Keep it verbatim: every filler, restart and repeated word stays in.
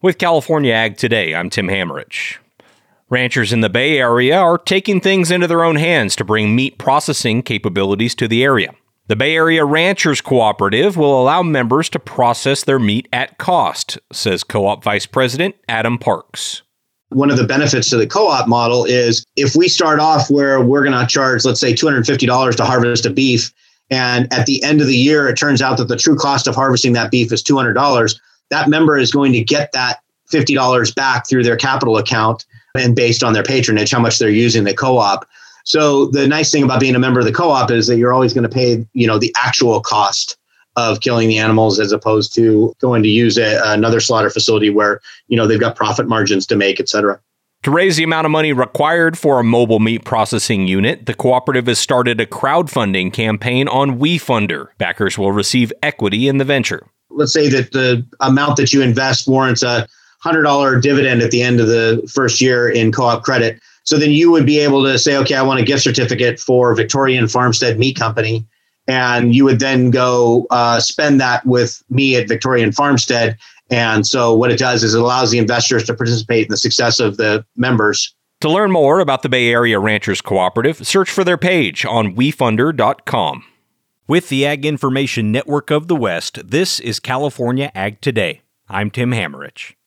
With California Ag Today, I'm Tim Hammerich. Ranchers in the Bay Area are taking things into their own hands to bring meat processing capabilities to the area. The Bay Area Ranchers Cooperative will allow members to process their meat at cost, says Co-op Vice President Adam Parks. One of the benefits to the co-op model is if we start off where we're going to charge, let's say, two hundred fifty dollars to harvest a beef, and at the end of the year, it turns out that the true cost of harvesting that beef is two hundred dollars, that member is going to get that fifty dollars back through their capital account and based on their patronage, how much they're using the co-op. So the nice thing about being a member of the co-op is that you're always going to pay, you know, the actual cost of killing the animals as opposed to going to use a, another slaughter facility where, you know, they've got profit margins to make, et cetera. To raise the amount of money required for a mobile meat processing unit, the cooperative has started a crowdfunding campaign on WeFunder. Backers will receive equity in the venture. Let's say that the amount that you invest warrants a one hundred dollars dividend at the end of the first year in co-op credit. So then you would be able to say, okay, I want a gift certificate for Victorian Farmstead Meat Company. And you would then go uh, spend that with me at Victorian Farmstead. And so what it does is it allows the investors to participate in the success of the members. To learn more about the Bay Area Ranchers Cooperative, search for their page on we funder dot com. With the Ag Information Network of the West, this is California Ag Today. I'm Tim Hammerich.